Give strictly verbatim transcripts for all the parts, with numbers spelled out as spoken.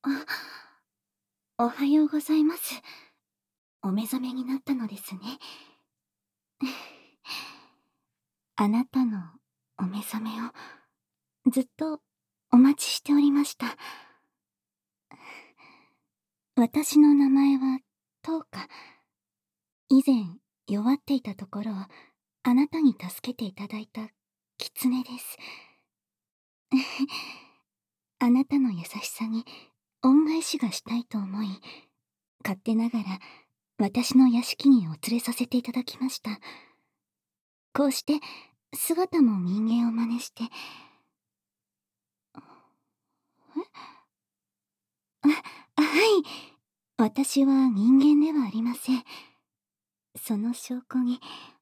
あ、おはようございます。お目覚めになったのですね。あなたのお目覚めをずっとお待ちしておりました。私の名前はトウカ。以前弱っていたところをあなたに助けていただいたキツネです。あなたの優しさに恩返しがしたいと思い、勝手ながら私の屋敷にお連れさせていただきました。こうして姿も人間を真似して。えあ、はい。私は人間ではありません。その証拠に、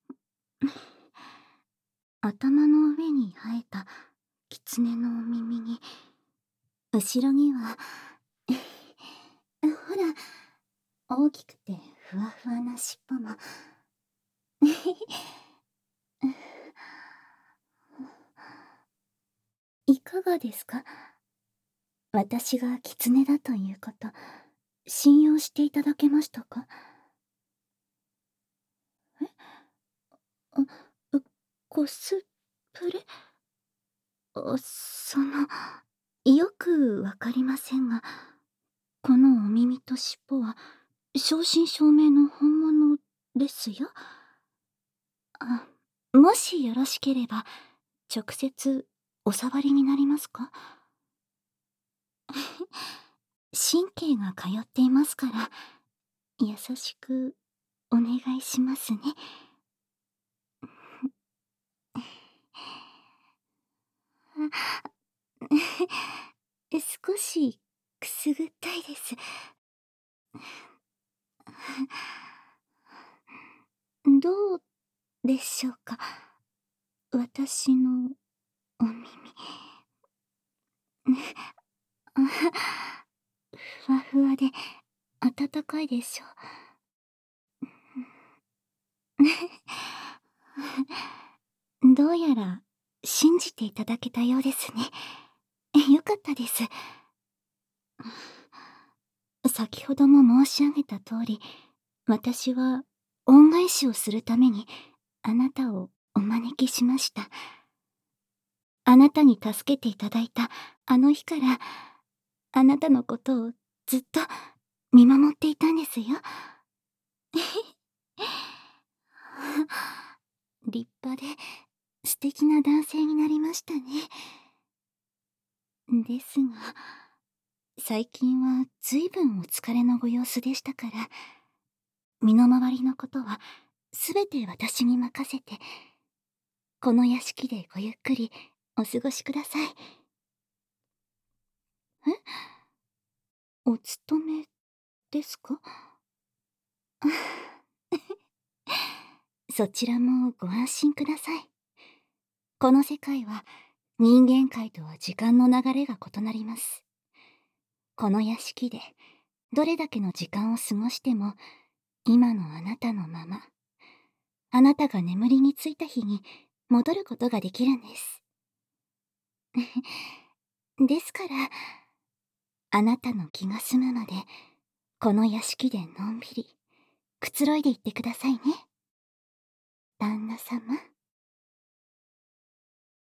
頭の上に生えた狐のお耳に、後ろには、ほら、大きくてふわふわな尻尾も。いかがですか？私が狐だということ、信用していただけましたか？え？あ、う、コスプレ？あ、その、よくわかりませんが、このお耳と尻尾は、正真正銘の本物ですよ。あ、もしよろしければ、直接お触りになりますか？神経が通っていますから、優しくお願いしますね。少しくすぐったいです。どうでしょうか、私のお耳。ふわふわで温かいでしょう。どうやら信じていただけたようですね。よかったです。先ほども申し上げた通り、私は恩返しをするためにあなたをお招きしました。あなたに助けていただいたあの日から、あなたのことをずっと見守っていたんですよ。立派で素敵な男性になりましたね。ですが、最近は随分お疲れのご様子でしたから、身の回りのことはすべて私に任せて、この屋敷でごゆっくりお過ごしください。え？お勤めですか？そちらもご安心ください。この世界は人間界とは時間の流れが異なります。この屋敷でどれだけの時間を過ごしても、今のあなたのまま、あなたが眠りについた日に戻ることができるんです。ですから、あなたの気が済むまで、この屋敷でのんびりくつろいでいってくださいね、旦那様。